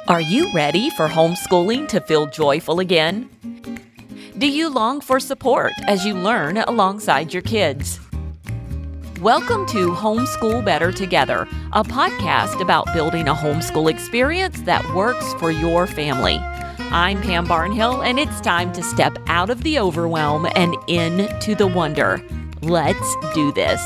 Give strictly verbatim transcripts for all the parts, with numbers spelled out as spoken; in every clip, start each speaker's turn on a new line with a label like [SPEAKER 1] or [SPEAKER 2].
[SPEAKER 1] Are you ready for homeschooling to feel joyful again? Do you long for support as you learn alongside your kids? Welcome to Homeschool Better Together, a podcast about building a homeschool experience that works for your family. I'm Pam Barnhill, and it's time to step out of the overwhelm and into the wonder. Let's do this.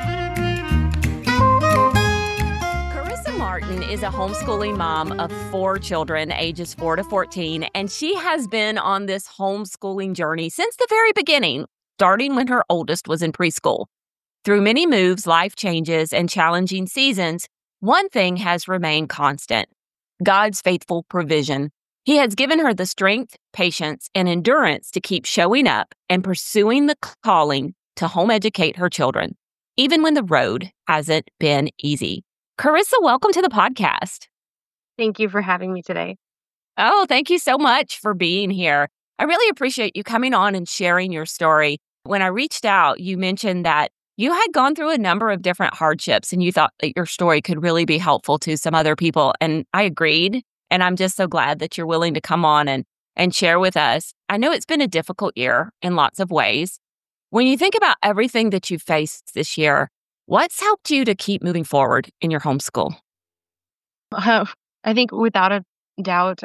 [SPEAKER 1] Carissa Martin is a homeschooling mom of four children, ages four to fourteen, and she has been on this homeschooling journey since the very beginning, starting when her oldest was in preschool. Through many moves, life changes, and challenging seasons, one thing has remained constant: God's faithful provision. He has given her the strength, patience, and endurance to keep showing up and pursuing the calling to home educate her children, even when the road hasn't been easy. Carissa, welcome to the podcast.
[SPEAKER 2] Thank you for having me today.
[SPEAKER 1] Oh, thank you so much for being here. I really appreciate you coming on and sharing your story. When I reached out, you mentioned that you had gone through a number of different hardships and you thought that your story could really be helpful to some other people. And I agreed. And I'm just so glad that you're willing to come on and, and share with us. I know it's been a difficult year in lots of ways. When you think about everything that you've faced this year, what's helped you to keep moving forward in your homeschool?
[SPEAKER 2] Uh, I think without a doubt,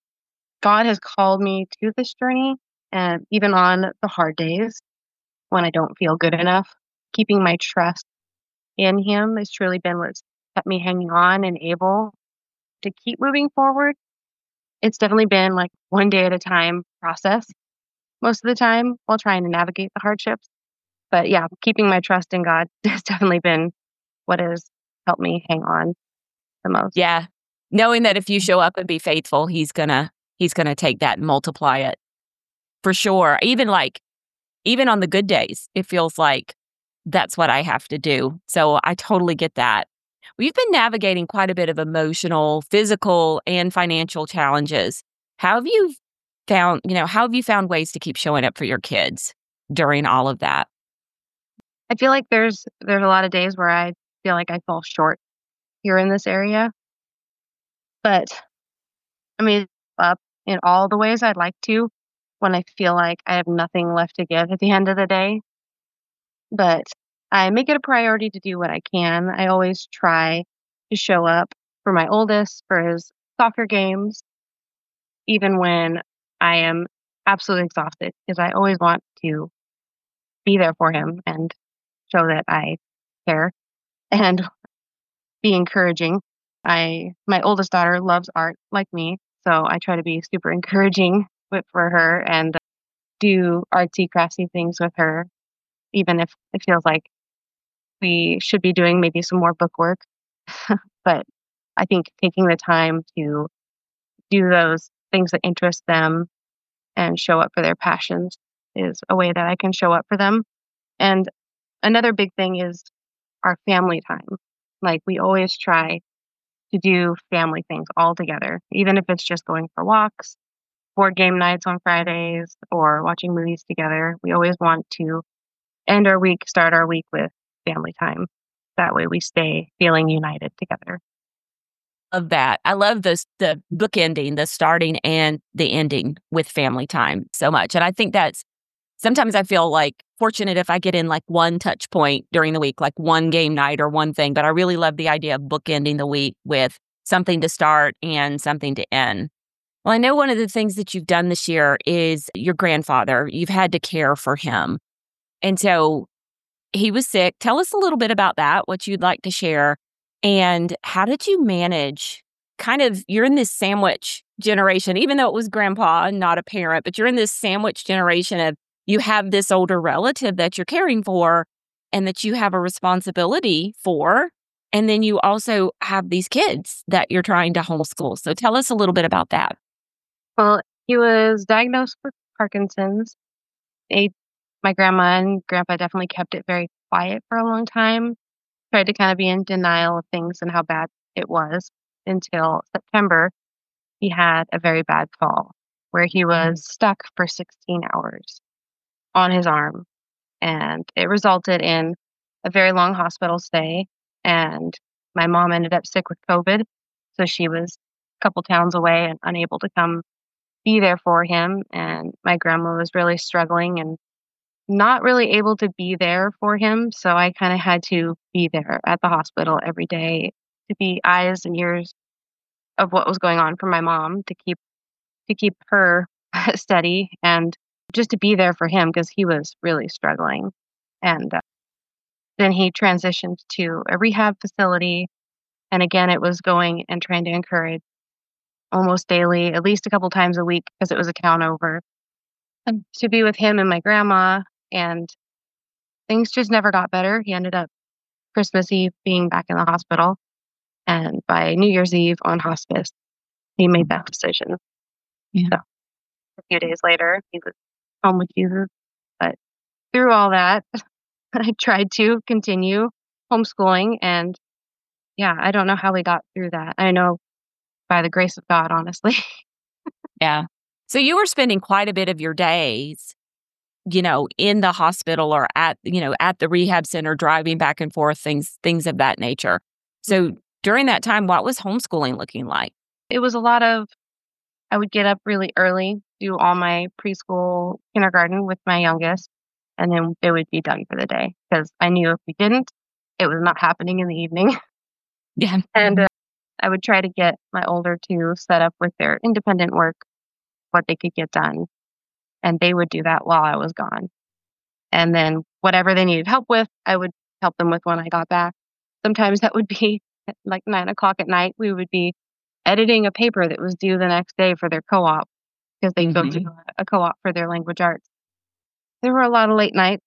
[SPEAKER 2] God has called me to this journey. And even on the hard days when I don't feel good enough, keeping my trust in Him has truly been what's kept me hanging on and able to keep moving forward. It's definitely been like one day at a time process most of the time while trying to navigate the hardships. But yeah, keeping my trust in God has definitely been what has helped me hang on the most.
[SPEAKER 1] Yeah. Knowing that if you show up and be faithful, he's gonna he's gonna take that and multiply it. For sure. Even like even on the good days, it feels like that's what I have to do. So I totally get that. We've been navigating quite a bit of emotional, physical, and financial challenges. How have you found, you know, how have you found ways to keep showing up for your kids during all of that?
[SPEAKER 2] I feel like there's there's a lot of days where I feel like I fall short here in this area. But I mean, up in all the ways I'd like to when I feel like I have nothing left to give at the end of the day. But I make it a priority to do what I can. I always try to show up for my oldest for his soccer games, even when I am absolutely exhausted, because I always want to be there for him and show that I care and be encouraging. I my oldest daughter loves art like me, so I try to be super encouraging with for her and do artsy craftsy things with her, even if it feels like we should be doing maybe some more book work. But I think taking the time to do those things that interest them and show up for their passions is a way that I can show up for them. And another big thing is our family time. Like we always try to do family things all together, even if it's just going for walks, board game nights on Fridays, or watching movies together. We always want to end our week, start our week with family time. That way we stay feeling united together.
[SPEAKER 1] Love that. I love this, the book ending, the starting and the ending with family time so much. And I think that's, sometimes I feel like fortunate if I get in like one touch point during the week, like one game night or one thing, but I really love the idea of bookending the week with something to start and something to end. Well, I know one of the things that you've done this year is your grandfather. You've had to care for him. And so he was sick. Tell us a little bit about that, what you'd like to share. And how did you manage kind of, you're in this sandwich generation, even though it was grandpa and not a parent, but you're in this sandwich generation of you have this older relative that you're caring for and that you have a responsibility for. And then you also have these kids that you're trying to homeschool. So tell us a little bit about that.
[SPEAKER 2] Well, he was diagnosed with Parkinson's. They, my grandma and grandpa definitely kept it very quiet for a long time, tried to kind of be in denial of things and how bad it was until September. He had a very bad fall where he was stuck for sixteen hours on his arm. And it resulted in a very long hospital stay. And my mom ended up sick with COVID. So she was couple towns away and unable to come be there for him. And my grandma was really struggling and not really able to be there for him. So I kind of had to be there at the hospital every day to be eyes and ears of what was going on for my mom to keep to keep her steady and just to be there for him because he was really struggling. And uh, then he transitioned to a rehab facility. And again, it was going and trying to encourage almost daily, at least a couple times a week because it was a town over, um, to be with him and my grandma. And things just never got better. He ended up Christmas Eve being back in the hospital. And by New Year's Eve on hospice, he made that decision.
[SPEAKER 1] Yeah.
[SPEAKER 2] So a few days later, he was home with Jesus. But through all that, I tried to continue homeschooling. And yeah, I don't know how we got through that. I know by the grace of God, honestly.
[SPEAKER 1] Yeah. So you were spending quite a bit of your days, you know, in the hospital or at, you know, at the rehab center, driving back and forth, things, things of that nature. So during that time, what was homeschooling looking like?
[SPEAKER 2] It was a lot of, I would get up really early, do all my preschool, kindergarten with my youngest, and then it would be done for the day because I knew if we didn't, it was not happening in the evening.
[SPEAKER 1] Yeah.
[SPEAKER 2] And uh, I would try to get my older two set up with their independent work, what they could get done. And they would do that while I was gone. And then whatever they needed help with, I would help them with when I got back. Sometimes that would be at like nine o'clock at night. We would be editing a paper that was due the next day for their co-op because they go to a co-op for their language arts. There were a lot of late nights.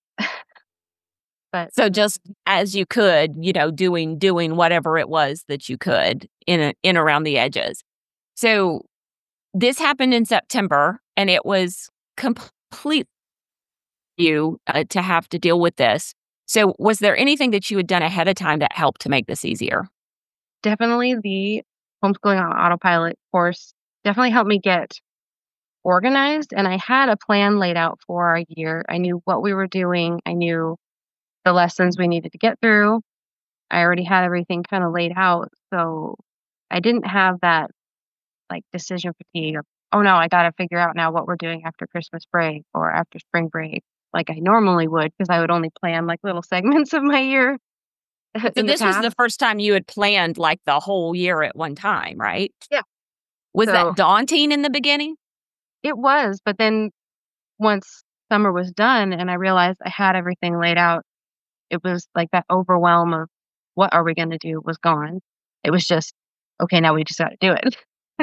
[SPEAKER 2] But
[SPEAKER 1] So just as you could, you know, doing doing whatever it was that you could in a, in around the edges. So this happened in September, and it was complete you uh, to have to deal with this. So was there anything that you had done ahead of time that helped to make this easier?
[SPEAKER 2] definitely the homeschooling on autopilot course definitely helped me get organized. And I had a plan laid out for our year. I knew what we were doing. I knew the lessons we needed to get through. I already had everything kind of laid out. So I didn't have that like decision fatigue of, oh no, I got to figure out now what we're doing after Christmas break or after spring break, like I normally would, because I would only plan like little segments of my year
[SPEAKER 1] So
[SPEAKER 2] in the
[SPEAKER 1] this was
[SPEAKER 2] past.
[SPEAKER 1] the first time you had planned like the whole year at one time, right?
[SPEAKER 2] Yeah.
[SPEAKER 1] Was
[SPEAKER 2] So
[SPEAKER 1] that daunting in the beginning?
[SPEAKER 2] it was, but then once summer was done and I realized I had everything laid out, it was like that overwhelm of what are we going to do was gone. It was just, okay, now we just got to do it.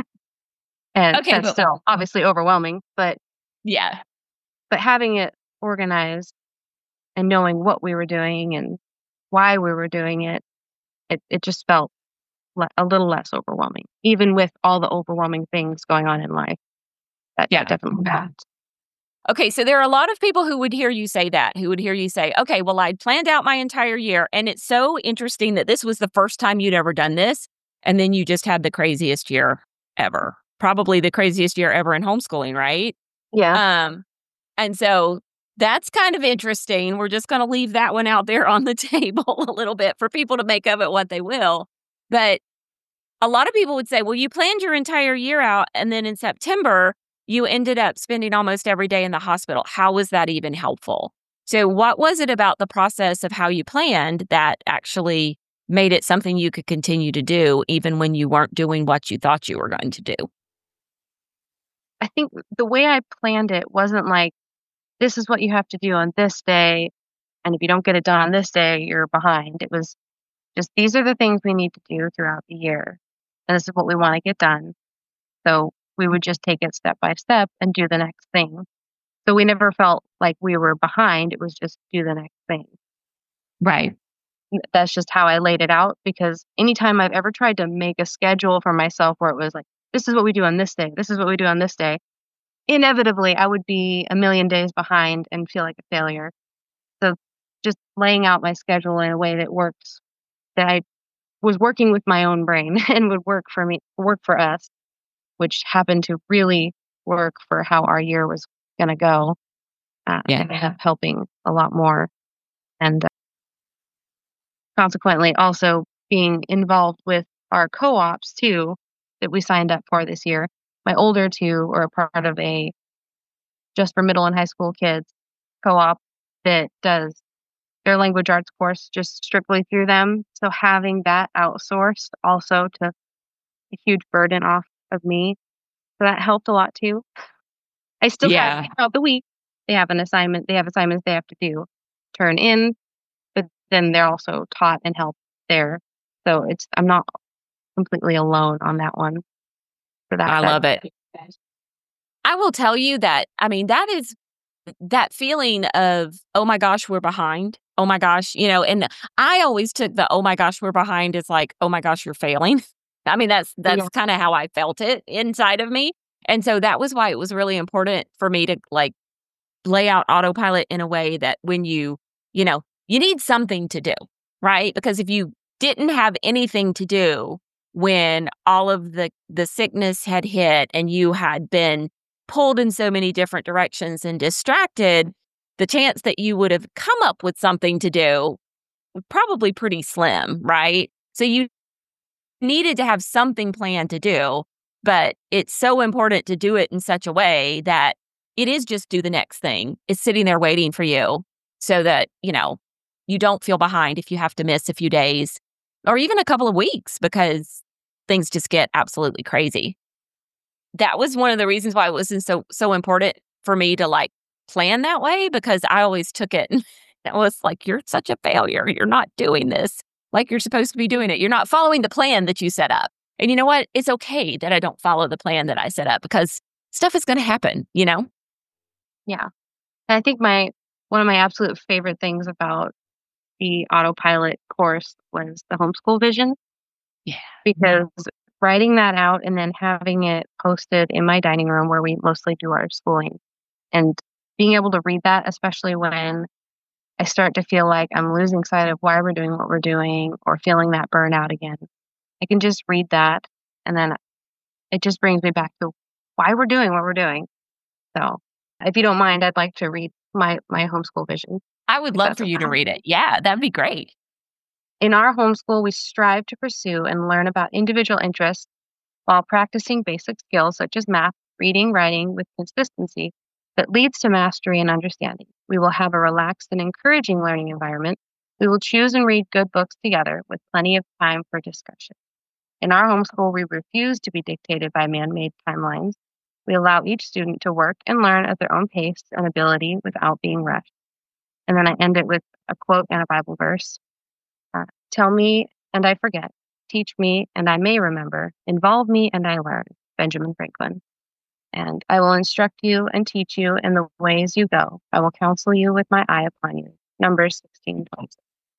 [SPEAKER 2] And
[SPEAKER 1] Okay,
[SPEAKER 2] that's
[SPEAKER 1] but
[SPEAKER 2] still obviously overwhelming, but
[SPEAKER 1] yeah.
[SPEAKER 2] but having it organized and knowing what we were doing and why we were doing it, it, it just felt le- a little less overwhelming, even with all the overwhelming things going on in life. That,
[SPEAKER 1] Yeah.
[SPEAKER 2] that definitely helped.
[SPEAKER 1] Okay, so there are a lot of people who would hear you say that, who would hear you say, okay, well, I'd planned out my entire year. And it's so interesting that this was the first time you'd ever done this. And then you just had the craziest year ever, probably the craziest year ever in homeschooling, right?
[SPEAKER 2] Yeah.
[SPEAKER 1] Um, and so that's kind of interesting. We're just going to leave that one out there on the table a little bit for people to make of it what they will. But a lot of people would say, well, you planned your entire year out. And then in September, you ended up spending almost every day in the hospital. How was that even helpful? So what was it about the process of how you planned that actually made it something you could continue to do even when you weren't doing what you thought you were going to do?
[SPEAKER 2] I think the way I planned it wasn't like, this is what you have to do on this day. And if you don't get it done on this day, you're behind. It was just, these are the things we need to do throughout the year. And this is what we want to get done. So we would just take it step by step and do the next thing. So we never felt like we were behind. It was just do the next thing.
[SPEAKER 1] Right.
[SPEAKER 2] That's just how I laid it out, because anytime I've ever tried to make a schedule for myself where it was like, this is what we do on this day, this is what we do on this day, inevitably I would be a million days behind and feel like a failure. So just laying out my schedule in a way that works, that I was working with my own brain and would work for me, work for us, which happened to really work for how our year was going to go. Uh,
[SPEAKER 1] Yeah.
[SPEAKER 2] ended up helping a lot more. And uh, consequently, also being involved with our co-ops too, that we signed up for this year. My older two are a part of a just for middle and high school kids co-op that does their language arts course just strictly through them. So having that outsourced also took a huge burden off of me. So that helped a lot too. I still have
[SPEAKER 1] Yeah.
[SPEAKER 2] throughout the week, they have an assignment, they have assignments they have to do, turn in, but then they're also taught and helped there. So it's I'm not completely alone on that one for that
[SPEAKER 1] I
[SPEAKER 2] side.
[SPEAKER 1] love it. I will tell you that, I mean, that is that feeling of, oh my gosh, we're behind. Oh my gosh, you know, and I always took the, oh my gosh, we're behind as like, oh my gosh, you're failing. I mean, that's that's
[SPEAKER 2] Yeah.
[SPEAKER 1] kind of how I felt it inside of me. And so that was why it was really important for me to like lay out autopilot in a way that when you, you know, you need something to do, right? Because if you didn't have anything to do when all of the the sickness had hit and you had been pulled in so many different directions and distracted, the chance that you would have come up with something to do was probably pretty slim, right? So you needed to have something planned to do, but it's so important to do it in such a way that it is just do the next thing. It's sitting there waiting for you so that, you know, you don't feel behind if you have to miss a few days or even a couple of weeks because things just get absolutely crazy. That was one of the reasons why it was so so important for me to like plan that way because I always took it and it was like, you're such a failure. You're not doing this like you're supposed to be doing it. You're not following the plan that you set up. And you know what? It's okay that I don't follow the plan that I set up because stuff is going to happen, you know?
[SPEAKER 2] Yeah. And I think my one of my absolute favorite things about the autopilot course was the homeschool vision
[SPEAKER 1] Yeah.
[SPEAKER 2] because writing that out and then having it posted in my dining room where we mostly do our schooling and being able to read that, especially when I start to feel like I'm losing sight of why we're doing what we're doing or feeling that burnout again. I can just read that and then it just brings me back to why we're doing what we're doing. So if you don't mind, I'd like to read my, my homeschool vision.
[SPEAKER 1] I would
[SPEAKER 2] if
[SPEAKER 1] love
[SPEAKER 2] that's
[SPEAKER 1] for you to
[SPEAKER 2] okay.
[SPEAKER 1] read it. Yeah, that'd be great.
[SPEAKER 2] In our homeschool, we strive to pursue and learn about individual interests while practicing basic skills such as math, reading, writing with consistency that leads to mastery and understanding. We will have a relaxed and encouraging learning environment. We will choose and read good books together with plenty of time for discussion. In our homeschool, we refuse to be dictated by man-made timelines. We allow each student to work and learn at their own pace and ability without being rushed. And then I end it with a quote and a Bible verse. Uh, Tell me and I forget. Teach me and I may remember. Involve me and I learn. Benjamin Franklin. And I will instruct you and teach you in the ways you go. I will counsel you with my eye upon you. Numbers sixteen twenty.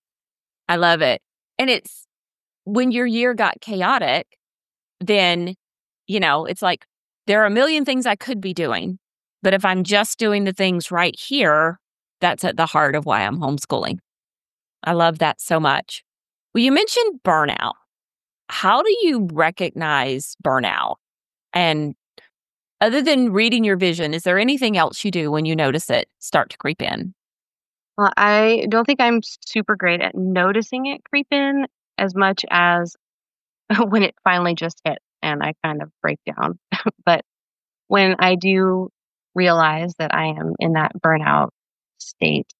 [SPEAKER 1] I love it. And it's when your year got chaotic, then, you know, it's like there are a million things I could be doing. But if I'm just doing the things right here, that's at the heart of why I'm homeschooling. I love that so much. Well, you mentioned burnout. How do you recognize burnout? And other than reading your vision, is there anything else you do when you notice it start to creep in?
[SPEAKER 2] Well, I don't think I'm super great at noticing it creep in as much as when it finally just hit and I kind of break down. But when I do realize that I am in that burnout state,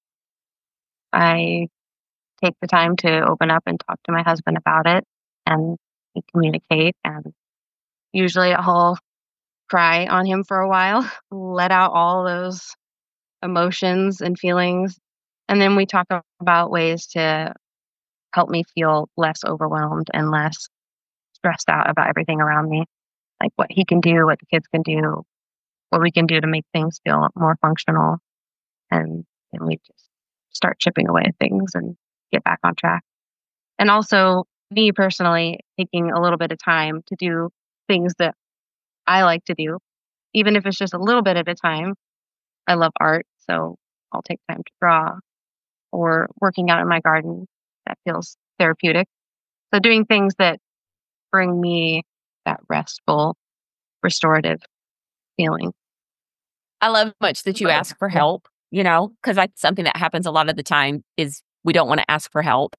[SPEAKER 2] I take the time to open up and talk to my husband about it and we communicate. And usually I'll cry on him for a while, let out all those emotions and feelings. And then we talk about ways to help me feel less overwhelmed and less stressed out about everything around me, like what he can do, what the kids can do, what we can do to make things feel more functional. And then we just start chipping away at things and get back on track. And also, me personally, taking a little bit of time to do things that I like to do, even if it's just a little bit at a time. I love art, so I'll take time to draw or working out in my garden. That feels therapeutic. So doing things that bring me that restful, restorative feeling.
[SPEAKER 1] I love much that you ask for help, you know, because that's something that happens a lot of the time is we don't want to ask for help.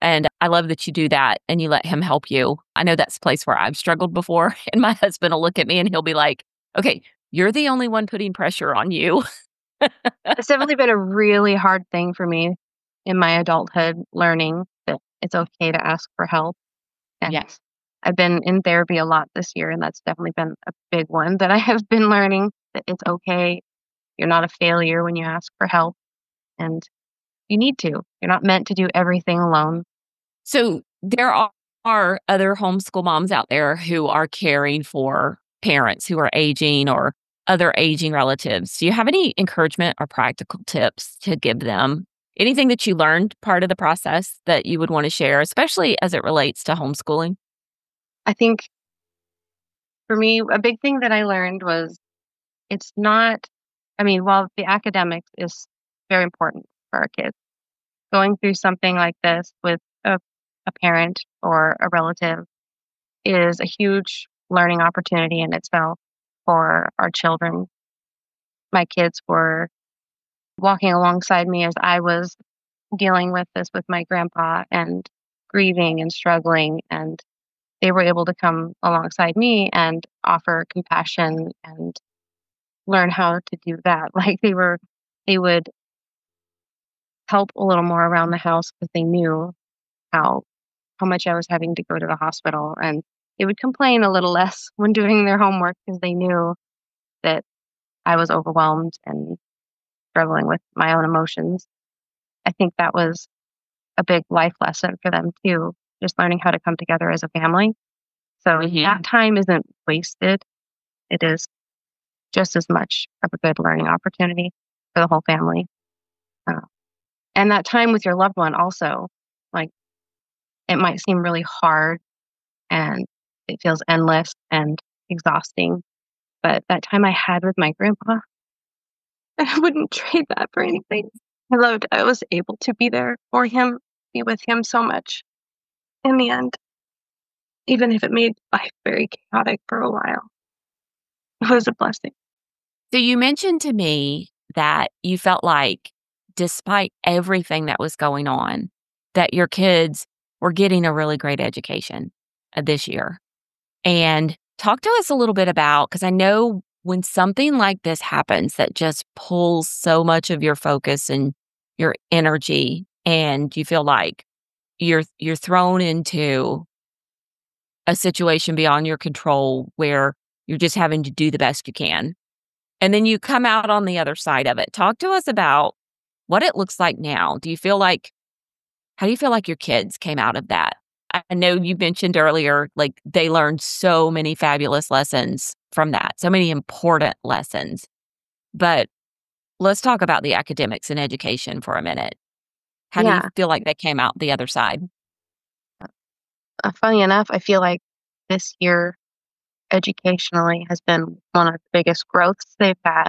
[SPEAKER 1] And I love that you do that and you let him help you. I know that's a place where I've struggled before. And my husband will look at me and he'll be like, okay, you're the only one putting pressure on you.
[SPEAKER 2] It's definitely been a really hard thing for me in my adulthood, learning that it's okay to ask for help. And
[SPEAKER 1] Yes.
[SPEAKER 2] I've been in therapy a lot this year, and that's definitely been a big one that I have been learning that it's okay. You're not a failure when you ask for help, and you need to. You're not meant to do everything alone.
[SPEAKER 1] So there are, are other homeschool moms out there who are caring for parents who are aging or other aging relatives. Do you have any encouragement or practical tips to give them? Anything that you learned part of the process that you would want to share, especially as it relates to homeschooling?
[SPEAKER 2] I think for me, a big thing that I learned was it's not, I mean, while the academics is very important for our kids, going through something like this with a, a parent or a relative is a huge learning opportunity in itself for our children. My kids were walking alongside me as I was dealing with this with my grandpa and grieving and struggling, and they were able to come alongside me and offer compassion and learn how to do that. Like they were, they would help a little more around the house because they knew how how much I was having to go to the hospital, and they would complain a little less when doing their homework because they knew that I was overwhelmed and struggling with my own emotions. I think that was a big life lesson for them too, just learning how to come together as a family. So
[SPEAKER 1] Hmm.
[SPEAKER 2] that time isn't wasted. It is just as much of a good learning opportunity for the whole family. Uh, and that time with your loved one also, like it might seem really hard and it feels endless and exhausting. But that time I had with my grandpa, I wouldn't trade that for anything. I loved I was able to be there for him, be with him so much in the end, even if it made life very chaotic for a while. It was a blessing.
[SPEAKER 1] So you mentioned to me that you felt like, despite everything that was going on, that your kids were getting a really great education uh, this year. And talk to us a little bit about, because I know when something like this happens that just pulls so much of your focus and your energy, and you feel like you're you're thrown into a situation beyond your control where you're just having to do the best you can. And then you come out on the other side of it. Talk to us about what it looks like now. Do you feel like how do you feel like your kids came out of that? I I know you mentioned earlier, like they learned so many fabulous lessons from that, so many important lessons. But let's talk about the academics and education for a minute. How do you
[SPEAKER 2] Yeah.
[SPEAKER 1] feel like they came out the other side?
[SPEAKER 2] Uh, funny enough, I feel like this year educationally has been one of the biggest growths they've had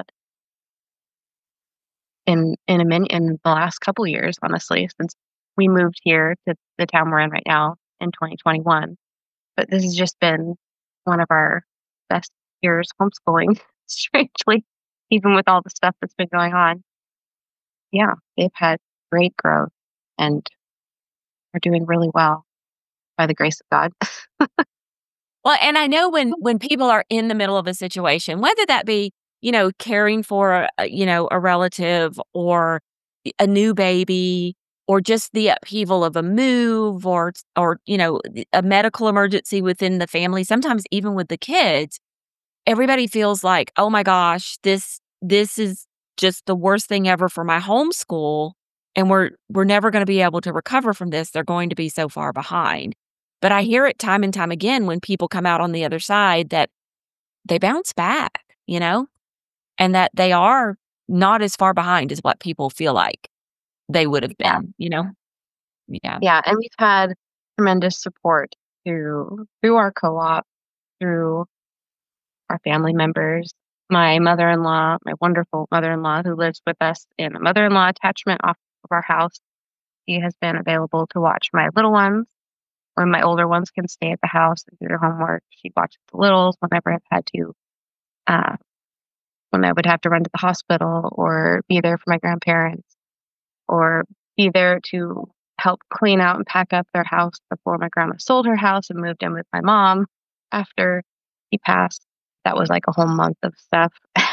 [SPEAKER 2] in in a min in the last couple years, honestly, since we moved here to the town we're in right now in twenty twenty-one. But this has just been one of our best years homeschooling, strangely, even with all the stuff that's been going on. Yeah, they've had great growth and are doing really well by the grace of God.
[SPEAKER 1] Well, and I know when when people are in the middle of a situation, whether that be, you know, caring for a, you know, a relative or a new baby or just the upheaval of a move or or, you know, a medical emergency within the family, sometimes even with the kids, everybody feels like, "Oh my gosh, this this is just the worst thing ever for my homeschool, and we're we're never gonna be able to recover from this. They're going to be so far behind." But I hear it time and time again when people come out on the other side that they bounce back, you know, and that they are not as far behind as what people feel like they would have
[SPEAKER 2] Yeah.
[SPEAKER 1] been, you know? Yeah.
[SPEAKER 2] Yeah, and we've had tremendous support through through our co-op, through our family members. My mother-in-law, my wonderful mother-in-law who lives with us in a mother-in-law attachment off of our house, she has been available to watch my little ones when my older ones can stay at the house and do their homework. She watches the littles whenever I've had to, uh, when I would have to run to the hospital or be there for my grandparents or be there to help clean out and pack up their house before my grandma sold her house and moved in with my mom after he passed. That was like a whole month of stuff.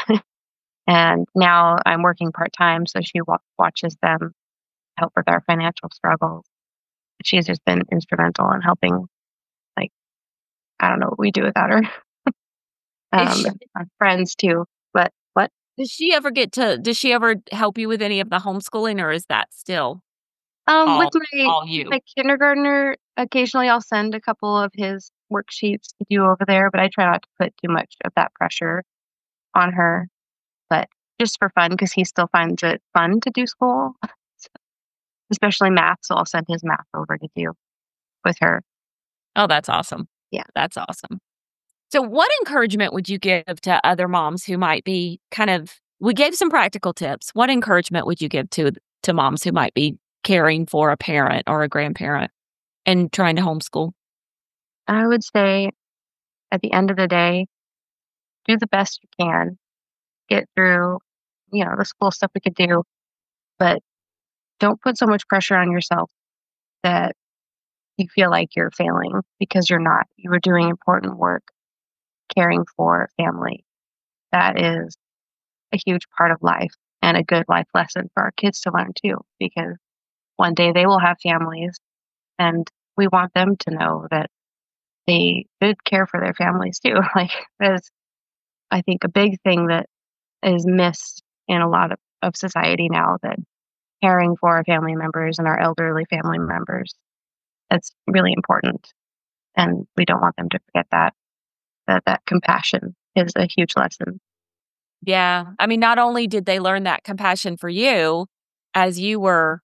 [SPEAKER 2] And now I'm working part time, so she wa- watches them, help with our financial struggles. She's just been instrumental in helping. Like, I don't know what we do without her.
[SPEAKER 1] Is
[SPEAKER 2] Um,
[SPEAKER 1] she,
[SPEAKER 2] our friends too. But what?
[SPEAKER 1] does she ever get to does she ever help you with any of the homeschooling, or is that still
[SPEAKER 2] Um, with
[SPEAKER 1] all
[SPEAKER 2] my
[SPEAKER 1] all
[SPEAKER 2] with
[SPEAKER 1] you?
[SPEAKER 2] my kindergartner, occasionally I'll send a couple of his worksheets to do over there, but I try not to put too much of that pressure on her. But just for fun, because he still finds it fun to do school, especially math. So I'll send his math over to do with her.
[SPEAKER 1] Oh, that's awesome.
[SPEAKER 2] Yeah.
[SPEAKER 1] That's awesome. So what encouragement would you give to other moms who might be kind of we gave some practical tips. What encouragement would you give to to moms who might be caring for a parent or a grandparent and trying to homeschool?
[SPEAKER 2] I would say at the end of the day, do the best you can, get through, you know, the school stuff we could do, but don't put so much pressure on yourself that you feel like you're failing because you're not. You are doing important work caring for family. That is a huge part of life and a good life lesson for our kids to learn too, because one day they will have families and we want them to know that they should care for their families too. Like, there's, I think, a big thing that is missed in a lot of, of society now, that caring for our family members and our elderly family members, that's really important. And we don't want them to forget that, that that compassion is a huge lesson.
[SPEAKER 1] Yeah. I mean, not only did they learn that compassion for you as you were,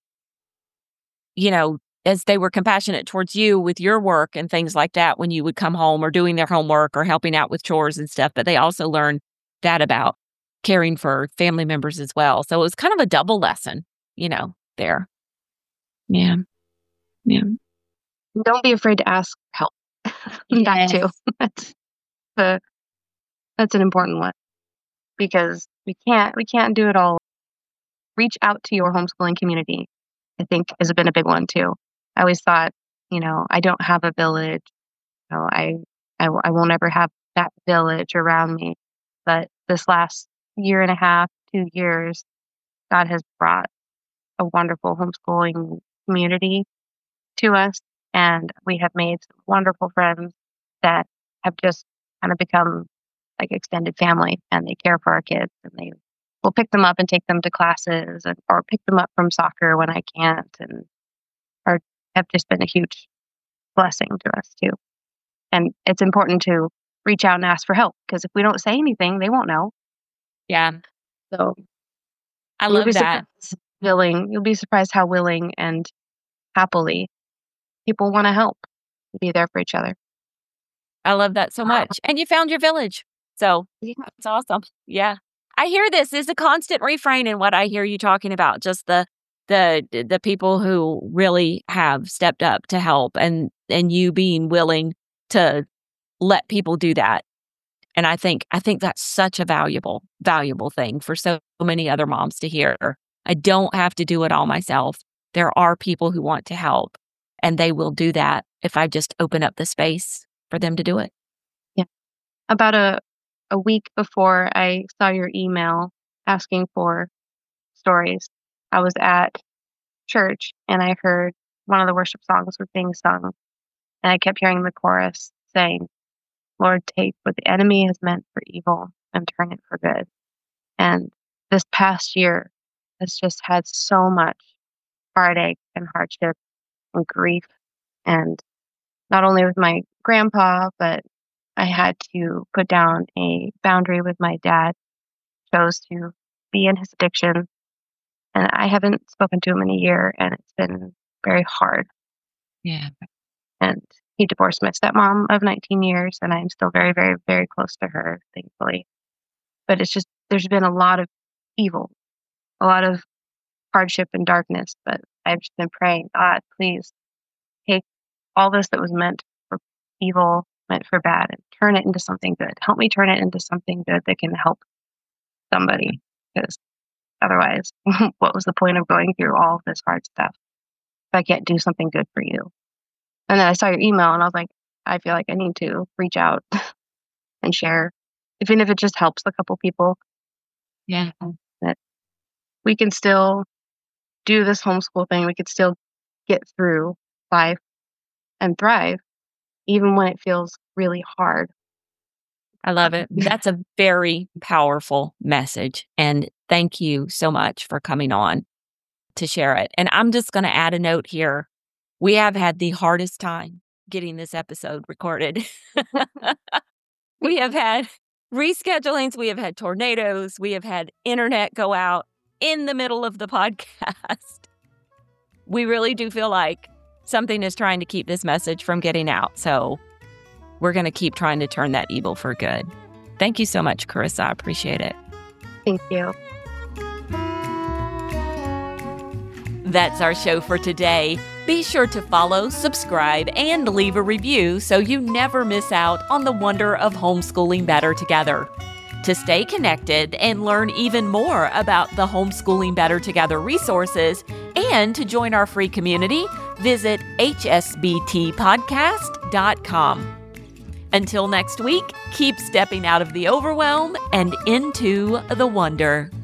[SPEAKER 1] you know, as they were compassionate towards you with your work and things like that when you would come home or doing their homework or helping out with chores and stuff, but they also learned that about caring for family members as well. So it was kind of a double lesson, you know, there. Yeah. Yeah.
[SPEAKER 2] Don't be afraid to ask for help. That too.
[SPEAKER 1] Yes.
[SPEAKER 2] That's the that's an important one, because we can't we can't do it all. Reach out to your homeschooling community, I think, has been a big one too. I always thought, you know, I don't have a village. You know, I I, w- I won't ever have that village around me. But this last year and a half, two years, God has brought a wonderful homeschooling community to us, and we have made some wonderful friends that have just kind of become like extended family, and they care for our kids, and they will pick them up and take them to classes, and, or pick them up from soccer when I can't, and are have just been a huge blessing to us too. And it's important to reach out and ask for help, because if we don't say anything, they won't know.
[SPEAKER 1] Yeah.
[SPEAKER 2] So
[SPEAKER 1] I
[SPEAKER 2] you'll be
[SPEAKER 1] love that.
[SPEAKER 2] surprised willing you'll be surprised how willing and happily people want to help, be there for each other.
[SPEAKER 1] I love that so much. And you found your village. So
[SPEAKER 2] Yeah.
[SPEAKER 1] it's awesome. Yeah. I hear this is a constant refrain in what I hear you talking about. Just the the the people who really have stepped up to help and and you being willing to let people do that. And I think I think that's such a valuable, valuable thing for so many other moms to hear. I don't have to do it all myself. There are people who want to help, and they will do that if I just open up the space for them to do it.
[SPEAKER 2] Yeah. About a a week before I saw your email asking for stories, I was at church and I heard one of the worship songs was being sung, and I kept hearing the chorus saying, "Lord, take what the enemy has meant for evil and turn it for good." And this past year has just had so much heartache and hardship and grief, and not only with my grandpa, but I had to put down a boundary with my dad, chose to be in his addiction, and I haven't spoken to him in a year, and it's been very hard.
[SPEAKER 1] Yeah.
[SPEAKER 2] And he divorced my stepmom of nineteen years, and I'm still very, very, very close to her, thankfully. But it's just, there's been a lot of evil, a lot of hardship and darkness. But I've just been praying, God, please take all this that was meant for evil, meant for bad, and turn it into something good. Help me turn it into something good that can help somebody. Because otherwise, what was the point of going through all of this hard stuff? I can't do something good for you. And then I saw your email and I was like, I feel like I need to reach out and share, even if it just helps a couple people,
[SPEAKER 1] Yeah.
[SPEAKER 2] that we can still do this homeschool thing. We could still get through life and thrive, even when it feels really hard.
[SPEAKER 1] I love it. That's a very powerful message. And thank you so much for coming on to share it. And I'm just going to add a note here. We have had the hardest time getting this episode recorded. We have had reschedulings. We have had tornadoes. We have had internet go out in the middle of the podcast. We really do feel like something is trying to keep this message from getting out. So we're going to keep trying to turn that evil for good. Thank you so much, Carissa. I appreciate it.
[SPEAKER 2] Thank you.
[SPEAKER 1] That's our show for today. Be sure to follow, subscribe, and leave a review so you never miss out on the wonder of homeschooling better together. To stay connected and learn even more about the Homeschooling Better Together resources and to join our free community, visit h s b t podcast dot com. Until next week, keep stepping out of the overwhelm and into the wonder.